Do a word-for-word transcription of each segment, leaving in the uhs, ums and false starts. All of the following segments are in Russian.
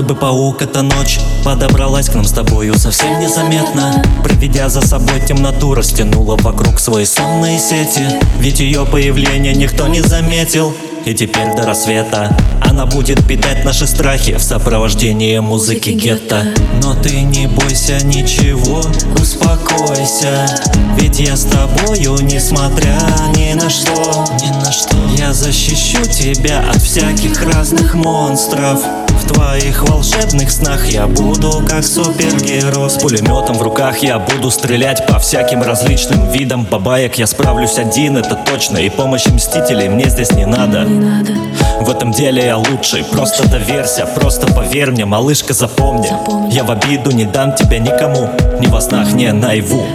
бы паук, эта ночь подобралась к нам с тобою совсем незаметно, проведя за собой темноту, растянула вокруг свои сонные сети. Ведь ее появление никто не заметил, и теперь до рассвета она будет питать наши страхи в сопровождении музыки гетто. Но ты не бойся ничего, успокойся, ведь я с тобою, несмотря ни на что. Ни на что. Я защищу тебя от всяких разных монстров. В твоих волшебных снах я буду как супергерой. С пулеметом в руках я буду стрелять по всяким различным видам бабаек. Я справлюсь один, это точно, и помощи мстителей мне здесь не надо. Не надо. В этом деле я лучший, просто доверься, просто поверь мне, малышка, запомни, запомни. Я в обиду не дам тебя никому, ни во снах, ни наяву.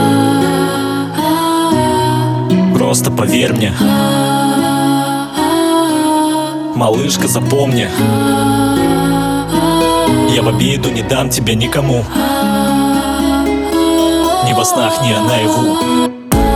Просто поверь мне, малышка, запомни, я в обиду не дам тебя никому, ни во снах, ни наяву.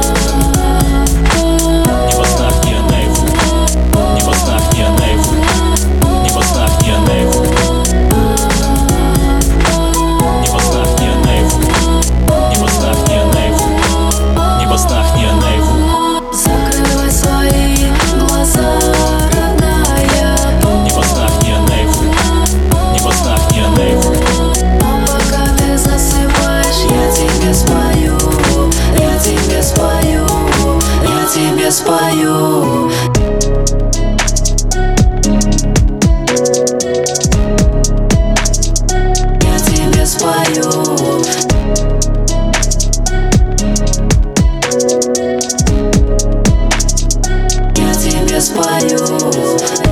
Спою. Я тебе спою. Я тебе спою.